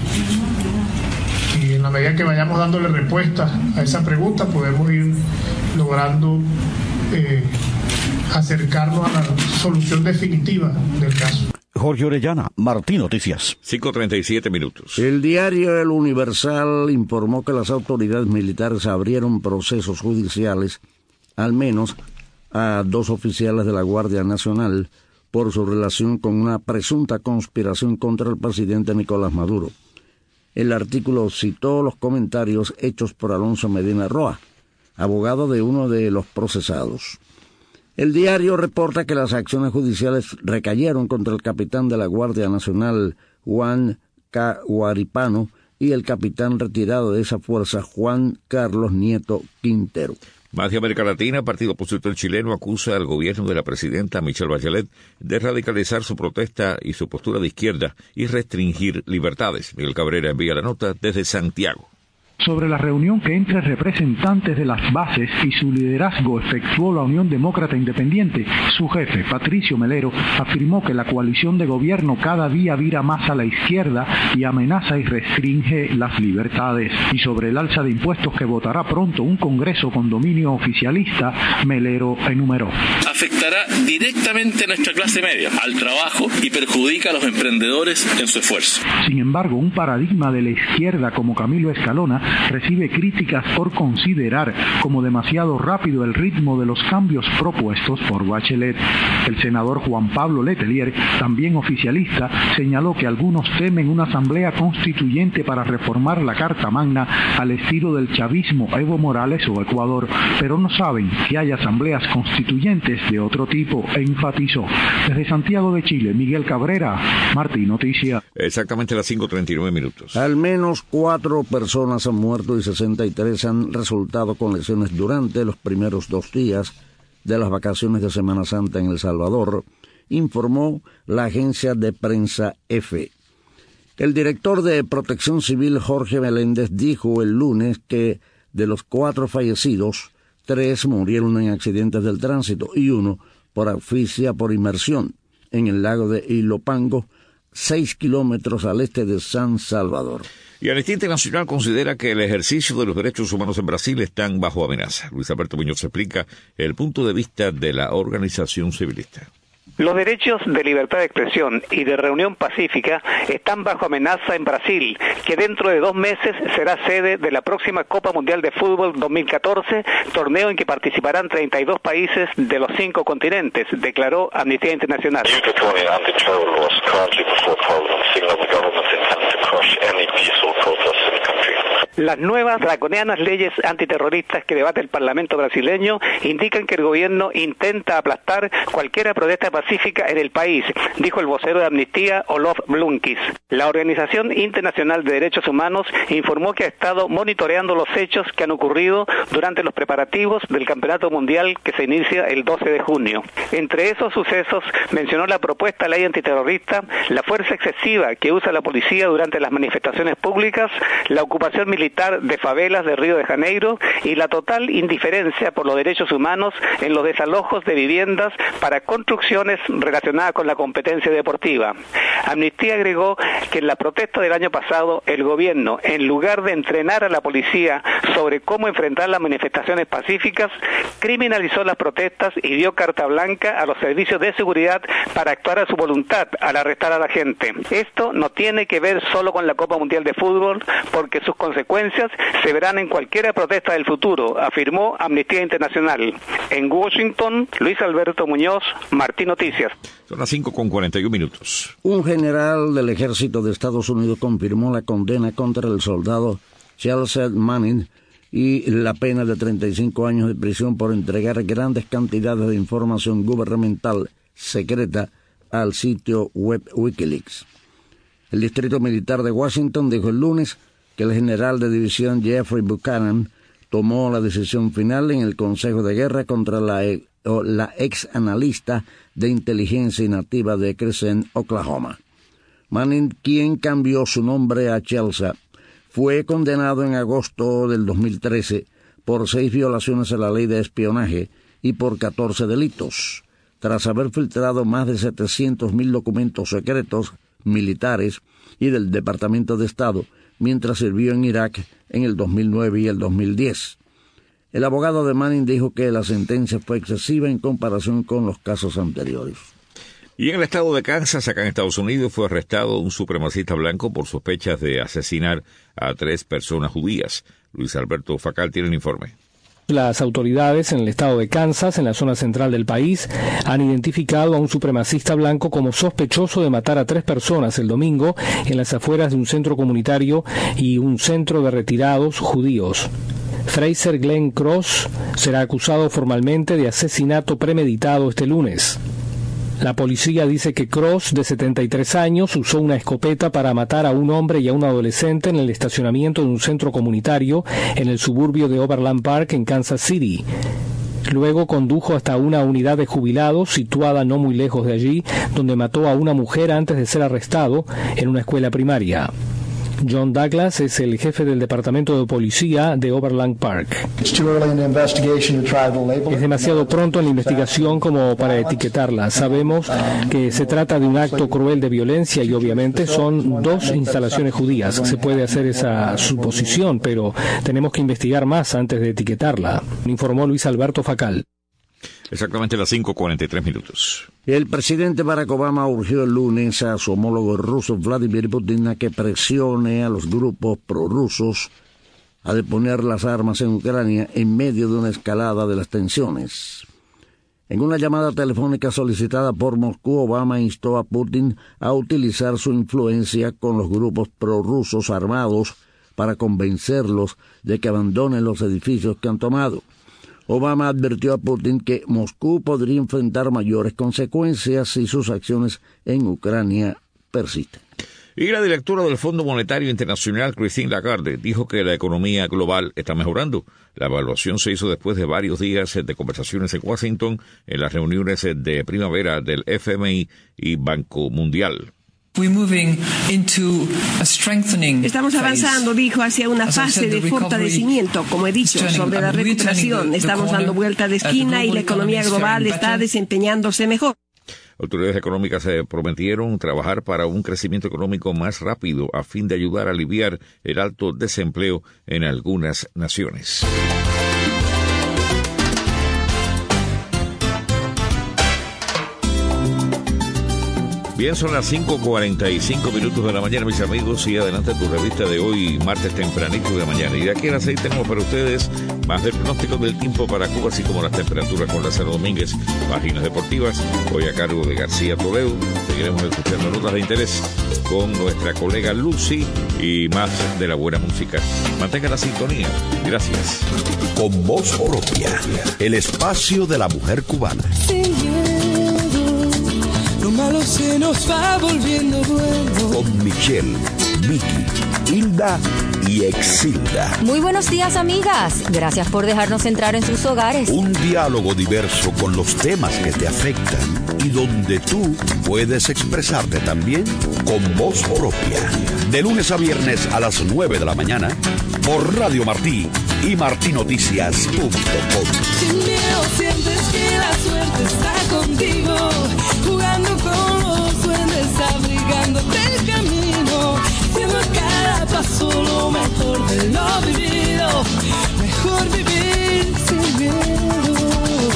Y en la medida que vayamos dándole respuesta a esa pregunta, podemos ir logrando eh, acercarnos a la solución definitiva del caso. Jorge Orellana, Martín Noticias. cinco treinta y siete minutos. El diario El Universal informó que las autoridades militares abrieron procesos judiciales, al menos a dos oficiales de la Guardia Nacional, por su relación con una presunta conspiración contra el presidente Nicolás Maduro. El artículo citó los comentarios hechos por Alonso Medina Roa, abogado de uno de los procesados. El diario reporta que las acciones judiciales recayeron contra el capitán de la Guardia Nacional, Juan K. Guaripano, y el capitán retirado de esa fuerza, Juan Carlos Nieto Quintero. Más de América Latina, Partido Opositor chileno acusa al gobierno de la presidenta Michelle Bachelet de radicalizar su protesta y su postura de izquierda y restringir libertades. Miguel Cabrera envía la nota desde Santiago. Sobre la reunión que entre representantes de las bases y su liderazgo efectuó la Unión Demócrata Independiente, su jefe, Patricio Melero, afirmó que la coalición de gobierno cada día vira más a la izquierda y amenaza y restringe las libertades. Y sobre el alza de impuestos que votará pronto un Congreso con dominio oficialista, Melero enumeró. Afectará directamente a nuestra clase media, al trabajo, y perjudica a los emprendedores en su esfuerzo. Sin embargo, un paradigma de la izquierda como Camilo Escalona recibe críticas por considerar como demasiado rápido el ritmo de los cambios propuestos por Bachelet. El senador Juan Pablo Letelier, también oficialista, señaló que algunos temen una asamblea constituyente para reformar la Carta Magna al estilo del chavismo, Evo Morales o Ecuador, pero no saben que hay asambleas constituyentes de otro tipo, e enfatizó. Desde Santiago de Chile, Miguel Cabrera, Martín Noticias. Exactamente a las cinco treinta y nueve minutos. Al menos cuatro personas han muerto y sesenta y tres han resultado con lesiones durante los primeros dos días de las vacaciones de Semana Santa en El Salvador, informó la agencia de prensa EFE. El director de Protección Civil, Jorge Meléndez, dijo el lunes que de los cuatro fallecidos, tres murieron en accidentes del tránsito y uno por asfixia por inmersión en el lago de Ilopango, seis kilómetros al este de San Salvador. Y Amnistía Internacional considera que el ejercicio de los derechos humanos en Brasil están bajo amenaza. Luis Alberto Muñoz explica el punto de vista de la organización civilista. Los derechos de libertad de expresión y de reunión pacífica están bajo amenaza en Brasil, que dentro de dos meses será sede de la próxima Copa Mundial de Fútbol dos mil catorce, torneo en que participarán treinta y dos países de los cinco continentes, declaró Amnistía Internacional. Las nuevas draconianas leyes antiterroristas que debate el Parlamento brasileño indican que el gobierno intenta aplastar cualquier protesta pacífica en el país, dijo el vocero de Amnistía, Olof Blumquist. La Organización Internacional de Derechos Humanos informó que ha estado monitoreando los hechos que han ocurrido durante los preparativos del Campeonato Mundial que se inicia el doce de junio. Entre esos sucesos mencionó la propuesta ley antiterrorista, la fuerza excesiva que usa la policía durante las manifestaciones públicas, la ocupación militar de favelas de Río de Janeiro y la total indiferencia por los derechos humanos en los desalojos de viviendas para construcciones relacionadas con la competencia deportiva. Amnistía agregó que en la protesta del año pasado el gobierno, en lugar de entrenar a la policía sobre cómo enfrentar las manifestaciones pacíficas, criminalizó las protestas y dio carta blanca a los servicios de seguridad para actuar a su voluntad al arrestar a la gente. Esto no tiene que ver solo con la Copa Mundial de Fútbol, porque sus consecuencias se verán en cualquier protesta del futuro, afirmó Amnistía Internacional. En Washington, Luis Alberto Muñoz, Martín Noticias. Son las cinco con cuarenta y un minutos. Un general del ejército de Estados Unidos confirmó la condena contra el soldado Chelsea Manning y la pena de treinta y cinco años de prisión por entregar grandes cantidades de información gubernamental secreta al sitio web Wikileaks. El Distrito Militar de Washington dijo el lunes que el general de división Jeffrey Buchanan tomó la decisión final en el Consejo de Guerra contra la, la ex analista de inteligencia nativa de Crescent, Oklahoma. Manning, quien cambió su nombre a Chelsea, fue condenado en agosto del dos mil trece por seis violaciones a la ley de espionaje y por catorce delitos, tras haber filtrado más de setecientos mil documentos secretos militares y del Departamento de Estado mientras sirvió en Irak en el dos mil nueve y el dos mil diez. El abogado de Manning dijo que la sentencia fue excesiva en comparación con los casos anteriores. Y en el estado de Kansas, acá en Estados Unidos, fue arrestado un supremacista blanco por sospechas de asesinar a tres personas judías. Luis Alberto Facal tiene el informe. Las autoridades en el estado de Kansas, en la zona central del país, han identificado a un supremacista blanco como sospechoso de matar a tres personas el domingo en las afueras de un centro comunitario y un centro de retirados judíos. Fraser Glenn Cross será acusado formalmente de asesinato premeditado este lunes. La policía dice que Cross, de setenta y tres años, usó una escopeta para matar a un hombre y a un adolescente en el estacionamiento de un centro comunitario en el suburbio de Overland Park en Kansas City. Luego condujo hasta una unidad de jubilados situada no muy lejos de allí, donde mató a una mujer antes de ser arrestado en una escuela primaria. John Douglas es el jefe del departamento de policía de Overland Park. Es demasiado pronto en la investigación como para etiquetarla. Sabemos que se trata de un acto cruel de violencia y obviamente son dos instalaciones judías. Se puede hacer esa suposición, pero tenemos que investigar más antes de etiquetarla, informó Luis Alberto Facal. Exactamente las cinco cuarenta y tres minutos. El presidente Barack Obama urgió el lunes a su homólogo ruso Vladimir Putin a que presione a los grupos prorrusos a deponer las armas en Ucrania en medio de una escalada de las tensiones. En una llamada telefónica solicitada por Moscú, Obama instó a Putin a utilizar su influencia con los grupos prorrusos armados para convencerlos de que abandonen los edificios que han tomado. Obama advirtió a Putin que Moscú podría enfrentar mayores consecuencias si sus acciones en Ucrania persisten. Y la directora del Fondo Monetario Internacional, Christine Lagarde, dijo que la economía global está mejorando. La evaluación se hizo después de varios días de conversaciones en Washington en las reuniones de primavera del F M I y Banco Mundial. Estamos avanzando, dijo, hacia una fase de fortalecimiento, como he dicho, sobre la recuperación. Estamos dando vuelta de esquina y la economía global está desempeñándose mejor. Autoridades económicas se prometieron trabajar para un crecimiento económico más rápido a fin de ayudar a aliviar el alto desempleo en algunas naciones. Bien, son las cinco cuarenta y cinco minutos de la mañana, mis amigos, y adelante tu revista de hoy, martes tempranito de la mañana. Y de aquí a las seis tenemos para ustedes más del pronóstico del tiempo para Cuba, así como las temperaturas con Lázaro Domínguez, páginas deportivas, hoy a cargo de García Toledo. Seguiremos escuchando notas de interés con nuestra colega Lucy y más de la buena música. Mantenga la sintonía. Gracias. Con voz propia, el espacio de la mujer cubana. Lo malo se nos va volviendo bueno. Con Michelle, Vicky, Hilda y Exilda. Muy buenos días, amigas. Gracias por dejarnos entrar en sus hogares. Un diálogo diverso con los temas que te afectan y donde tú puedes expresarte también con voz propia. De lunes a viernes a las nueve de la mañana por Radio Martí y martí noticias punto com. Sin miedo sientes que la suerte está contigo, jugando con los duendes, abrigándote el camino, haciendo cada paso lo mejor de lo vivido, mejor vivir sin miedo.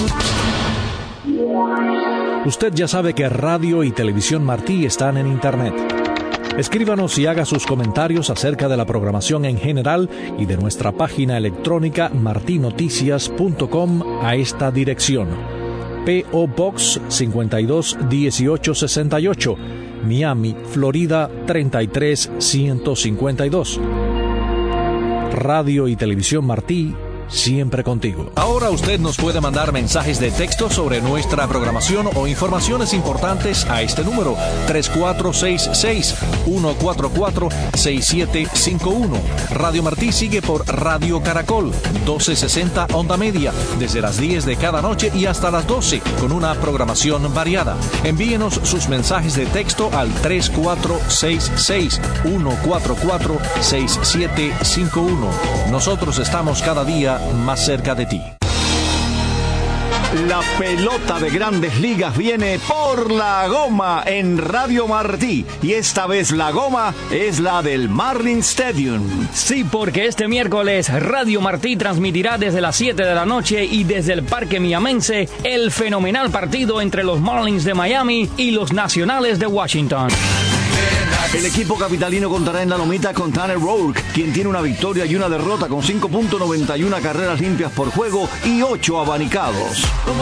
Usted ya sabe que Radio y Televisión Martí están en Internet. Escríbanos y haga sus comentarios acerca de la programación en general y de nuestra página electrónica martí noticias punto com a esta dirección. P O Box cincuenta y dos dieciocho sesenta y ocho, Miami, Florida treinta y tres ciento cincuenta y dos. Radio y Televisión Martí, siempre contigo. Ahora usted nos puede mandar mensajes de texto sobre nuestra programación o informaciones importantes a este número tres cuatro seis seis, uno cuatro cuatro, seis siete cinco uno. Radio Martí sigue por Radio Caracol, doce sesenta onda media, desde las diez de cada noche y hasta las doce, con una programación variada. Envíenos sus mensajes de texto al tres cuatro seis seis, uno cuatro cuatro, seis siete cinco uno. Nosotros estamos cada día más cerca de ti. La pelota de Grandes Ligas viene por la goma en Radio Martí. Y esta vez la goma es la del Marlin Stadium. Sí, porque este miércoles Radio Martí transmitirá desde las siete de la noche y desde el Parque Miamense el fenomenal partido entre los Marlins de Miami y los Nacionales de Washington. El equipo capitalino contará en la lomita con Tanner Roark, quien tiene una victoria y una derrota con cinco punto noventa y uno carreras limpias por juego y ocho abanicados.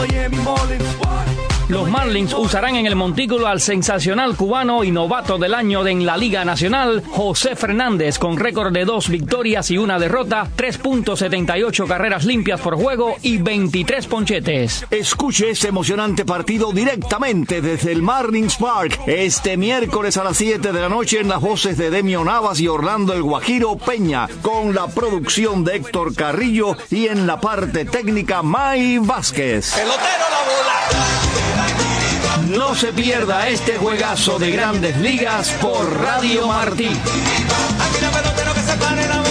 Los Marlins usarán en el montículo al sensacional cubano y novato del año en la Liga Nacional, José Fernández, con récord de dos victorias y una derrota, tres punto setenta y ocho carreras limpias por juego y veintitrés ponchetes. Escuche este emocionante partido directamente desde el Marlins Park este miércoles a las siete de la noche en las voces de Demio Navas y Orlando El Guajiro Peña, con la producción de Héctor Carrillo y en la parte técnica May Vázquez. Pelotero la bola. No se pierda este juegazo de Grandes Ligas por Radio Martí. Aquí la pelotero que se pare la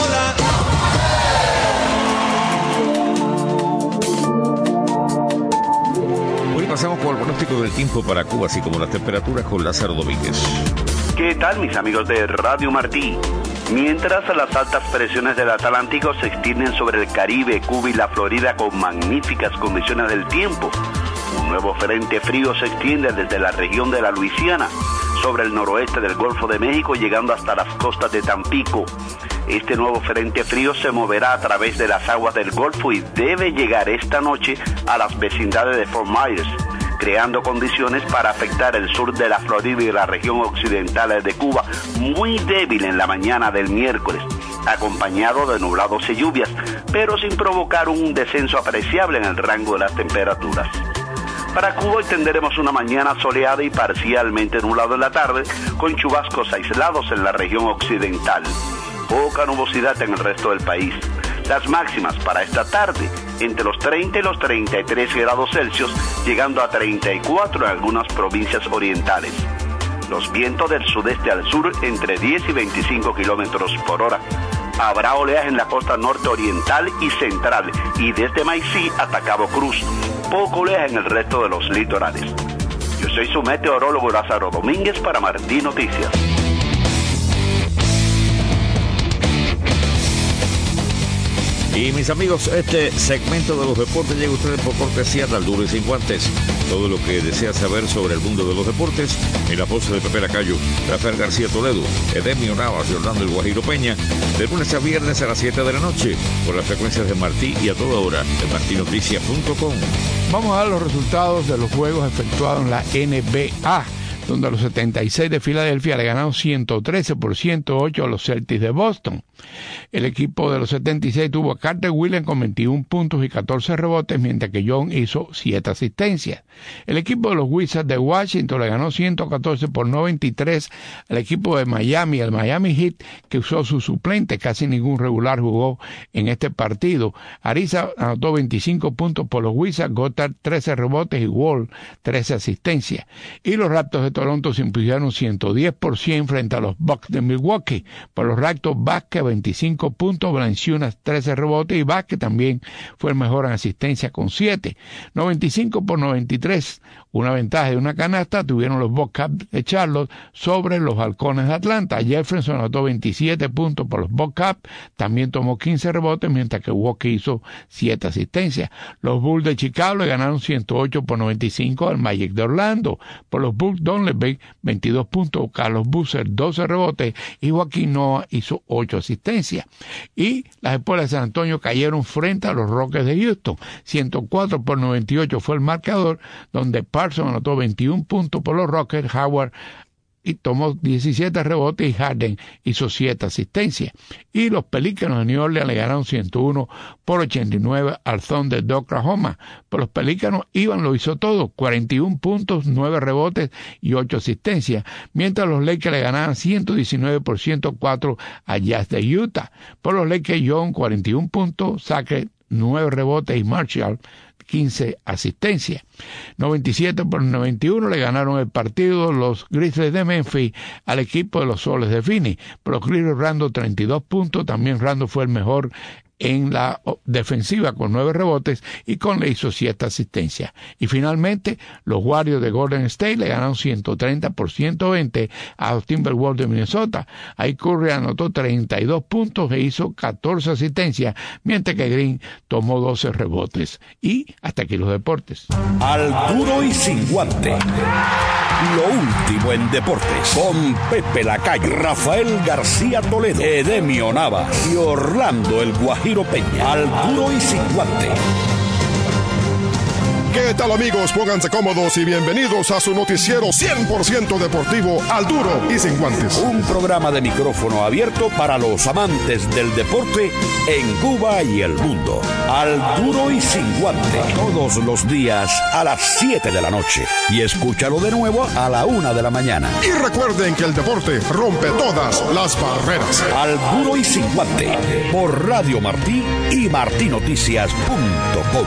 bola. Hoy pasamos por el pronóstico del tiempo para Cuba, así como las temperaturas con Lázaro Domínguez. ¿Qué tal, mis amigos de Radio Martí? Mientras las altas presiones del Atlántico se extienden sobre el Caribe, Cuba y la Florida con magníficas condiciones del tiempo, un nuevo frente frío se extiende desde la región de la Luisiana, sobre el noroeste del Golfo de México, llegando hasta las costas de Tampico. Este nuevo frente frío se moverá a través de las aguas del Golfo y debe llegar esta noche a las vecindades de Fort Myers, creando condiciones para afectar el sur de la Florida y la región occidental de Cuba, muy débil en la mañana del miércoles, acompañado de nublados y lluvias, pero sin provocar un descenso apreciable en el rango de las temperaturas. Para Cuba hoy tendremos una mañana soleada y parcialmente nublado en la tarde, con chubascos aislados en la región occidental. Poca nubosidad en el resto del país. Las máximas para esta tarde, entre los treinta y los treinta y tres grados Celsius, llegando a treinta y cuatro en algunas provincias orientales. Los vientos del sudeste al sur entre diez y veinticinco kilómetros por hora. Habrá oleaje en la costa norte oriental y central y desde Maicí hasta Cabo Cruz. Poco oleaje en el resto de los litorales. Yo soy su meteorólogo Lázaro Domínguez para Martí Noticias. Y mis amigos, este segmento de los deportes llega a ustedes por cortesía de Alduro y Sin Guantes. Todo lo que desea saber sobre el mundo de los deportes en la voz de Pepe Lacayo, Rafael García Toledo, Edemio Navas y Orlando El Guajiro Peña, de lunes a viernes a las siete de la noche, por las frecuencias de Martí y a toda hora de martí noticias punto com. Vamos a dar los resultados de los juegos efectuados en la N B A, donde los setenta y seis de Filadelfia le ganaron ciento trece por ciento ocho a los Celtics de Boston. El equipo de los setenta y seis tuvo a Carter Williams con veintiún puntos y catorce rebotes, mientras que John hizo siete asistencias. El equipo de los Wizards de Washington le ganó ciento catorce por noventa y tres al equipo de Miami, el Miami Heat, que usó su suplente. Casi ningún regular jugó en este partido. Ariza anotó veinticinco puntos por los Wizards, Goddard trece rebotes y Wall trece asistencias. Y los Raptors de Toronto se impusieron ciento diez por ciento frente a los Bucks de Milwaukee. Por los Raptors, Vázquez veinticinco puntos, Valanciunas trece rebotes y Vázquez también fue el mejor en asistencia con siete. noventa y cinco por noventa y tres, una ventaja de una canasta tuvieron los Bobcats de Charlotte sobre los Halcones de Atlanta. Jefferson anotó veintisiete puntos por los Bobcats, también tomó quince rebotes, mientras que Walker hizo siete asistencias. Los Bulls de Chicago le ganaron ciento ocho por noventa y cinco al Magic de Orlando. Por los Bulls, Donlevy veintidós puntos, Carlos Boozer doce rebotes y Joaquín Noah hizo ocho asistencias. Y las Espuelas de San Antonio cayeron frente a los Rockets de Houston. ciento cuatro por noventa y ocho fue el marcador, donde Parsons anotó veintiún puntos por los Rockets, Howard y tomó diecisiete rebotes y Harden hizo siete asistencias. Y los Pelícanos de New Orleans le ganaron ciento uno por ochenta y nueve al Thunder de Oklahoma. Por los Pelícanos, Ivan lo hizo todo, cuarenta y uno puntos, nueve rebotes y ocho asistencias, mientras los Lakers le ganaban ciento diecinueve por ciento cuatro a Jazz de Utah. Por los Lakers, John cuarenta y uno puntos, Sackett nueve rebotes y Marshall quince asistencias. noventa y siete por noventa y uno le ganaron el partido los Grizzlies de Memphis al equipo de los Soles de Phoenix. Por los Grizzlies, Randle treinta y dos puntos, también Randle fue el mejor en la defensiva con nueve rebotes y con le hizo siete asistencias. Y finalmente, los Warriors de Golden State le ganaron ciento treinta por ciento veinte a los Timberwolves de Minnesota. Ahí Curry anotó treinta y dos puntos e hizo catorce asistencias, mientras que Green tomó doce rebotes. Y hasta aquí los deportes. Al duro y sin guante. Lo último en deportes, con Pepe Lacayo, Rafael García Toledo, Edemio Navas y Orlando el Guajiro Peña. Al duro y sin guante. ¿Qué tal, amigos? Pónganse cómodos y bienvenidos a su noticiero cien por ciento deportivo Al Duro y Sin Guantes. Un programa de micrófono abierto para los amantes del deporte en Cuba y el mundo. Al Duro y Sin Guante. Todos los días a las siete de la noche. Y escúchalo de nuevo a la una de la mañana. Y recuerden que el deporte rompe todas las barreras. Al Duro y Sin Guante. Por Radio Martí y martí noticias punto com.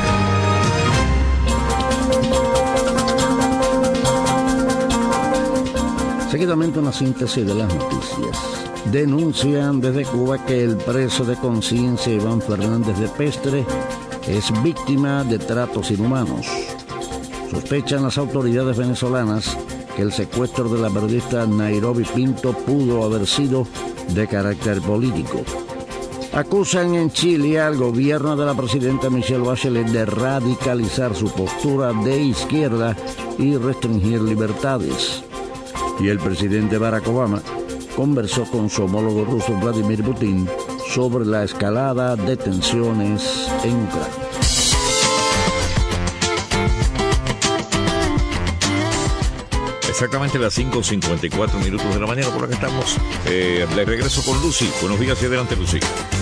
Seguidamente una síntesis de las noticias. Denuncian desde Cuba que el preso de conciencia Iván Fernández de Pestre es víctima de tratos inhumanos. Sospechan las autoridades venezolanas que el secuestro de la periodista Nairobi Pinto pudo haber sido de carácter político. Acusan en Chile al gobierno de la presidenta Michelle Bachelet de radicalizar su postura de izquierda y restringir libertades. Y el presidente Barack Obama conversó con su homólogo ruso Vladimir Putin sobre la escalada de tensiones en Ucrania. Exactamente las cinco cincuenta y cuatro minutos de la mañana, por acá estamos. Eh, de regreso con Lucy. Buenos días y adelante, Lucy.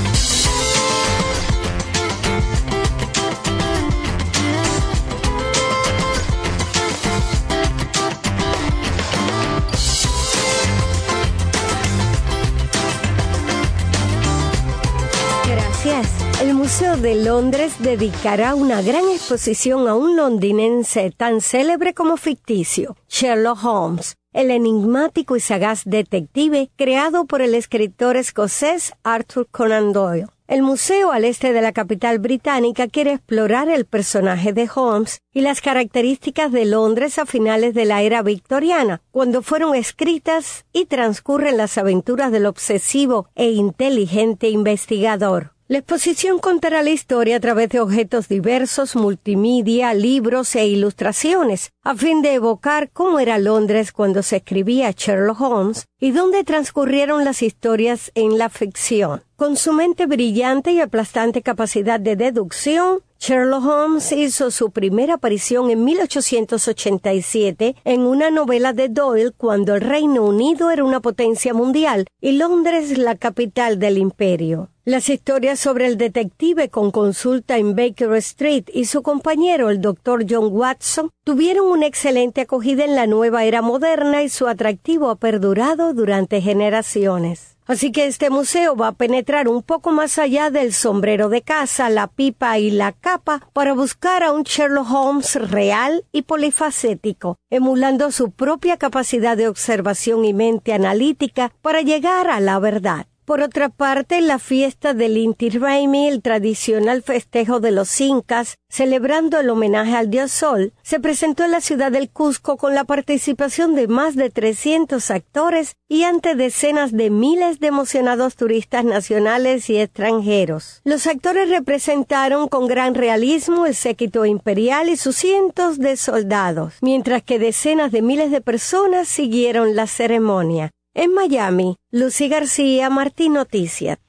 El Museo de Londres dedicará una gran exposición a un londinense tan célebre como ficticio, Sherlock Holmes, el enigmático y sagaz detective creado por el escritor escocés Arthur Conan Doyle. El museo al este de la capital británica quiere explorar el personaje de Holmes y las características de Londres a finales de la era victoriana, cuando fueron escritas y transcurren las aventuras del obsesivo e inteligente investigador. La exposición contará la historia a través de objetos diversos, multimedia, libros e ilustraciones, a fin de evocar cómo era Londres cuando se escribía Sherlock Holmes y dónde transcurrieron las historias en la ficción. Con su mente brillante y aplastante capacidad de deducción, Sherlock Holmes hizo su primera aparición en mil ochocientos ochenta y siete en una novela de Doyle cuando el Reino Unido era una potencia mundial y Londres la capital del imperio. Las historias sobre el detective con consulta en Baker Street y su compañero, el doctor John Watson, tuvieron una excelente acogida en la nueva era moderna y su atractivo ha perdurado durante generaciones. Así que este museo va a penetrar un poco más allá del sombrero de caza, la pipa y la capa para buscar a un Sherlock Holmes real y polifacético, emulando su propia capacidad de observación y mente analítica para llegar a la verdad. Por otra parte, la fiesta del Inti Raymi, el tradicional festejo de los incas, celebrando el homenaje al dios Sol, se presentó en la ciudad del Cusco con la participación de más de trescientos actores y ante decenas de miles de emocionados turistas nacionales y extranjeros. Los actores representaron con gran realismo el séquito imperial y sus cientos de soldados, mientras que decenas de miles de personas siguieron la ceremonia. En Miami, Lucy García, Martí Noticias.